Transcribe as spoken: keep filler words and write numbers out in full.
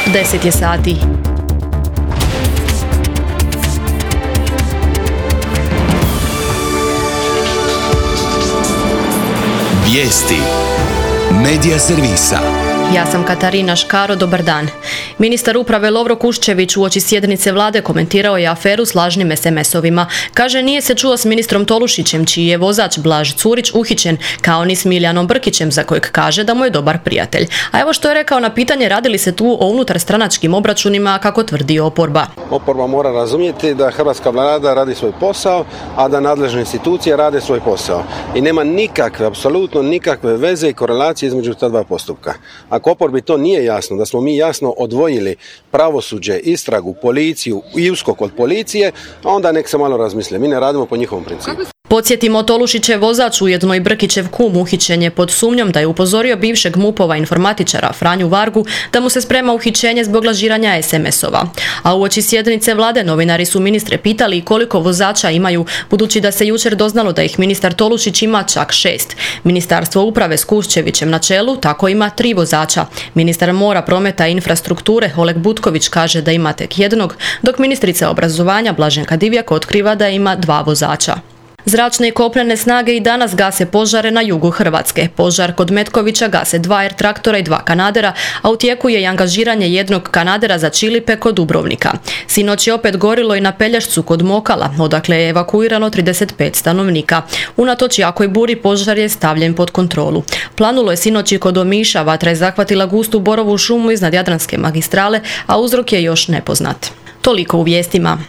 deset je sati. Vijesti Medija servisa. Ja sam Katarina Škaro, dobar dan. Ministar uprave Lovro Kuščević uoči sjednice vlade komentirao je aferu s lažnim es em esovima. Kaže, nije se čuo s ministrom Tolušićem, čiji je vozač Blaž Curić uhićen, kao ni s Miljanom Brkićem, za kojeg kaže da mu je dobar prijatelj. A evo što je rekao na pitanje radi li se tu o unutarstranačkim obračunima, kako tvrdi oporba. Oporba mora razumjeti da hrvatska vlada radi svoj posao, a da nadležne institucije rade svoj posao. I nema nikakve, apsolutno nikakve veze i korelacije između ta dva postupka. Ako oporbi to nije jasno, da smo mi jasno odvojili pravosuđe, istragu, policiju i USKOK od policije, onda nek se malo razmisle. Mi ne radimo po njihovom principu. Podsjetimo, Tolušićev vozač, ujedno i Brkićev kum, uhićen je pod sumnjom da je upozorio bivšeg MUP-ova informatičara Franju Vargu da mu se sprema uhićenje zbog lažiranja es em esova. A uoči sjednice vlade novinari su ministre pitali koliko vozača imaju, budući da se jučer doznalo da ih ministar Tolušić ima čak šest. Ministarstvo uprave s Kuščevićem na čelu tako ima tri vozača. Ministar mora, prometa i infrastrukture Oleg Butković kaže da ima tek jednog, dok ministrica obrazovanja Blaženka Divjak otkriva da ima dva vozača. Zračne i kopnene snage i danas gase požare na jugu Hrvatske. Požar kod Metkovića gase dva er traktora i dva kanadera, a u tijeku je i angažiranje jednog kanadera za Čilipe kod Dubrovnika. Sinoć je opet gorilo i na Pelješcu kod Mokala, odakle je evakuirano trideset pet stanovnika. Unatoč jakoj buri požar je stavljen pod kontrolu. Planulo je sinoć i kod Omiša, vatra je zahvatila gustu borovu šumu iznad Jadranske magistrale, a uzrok je još nepoznat. Toliko u vijestima.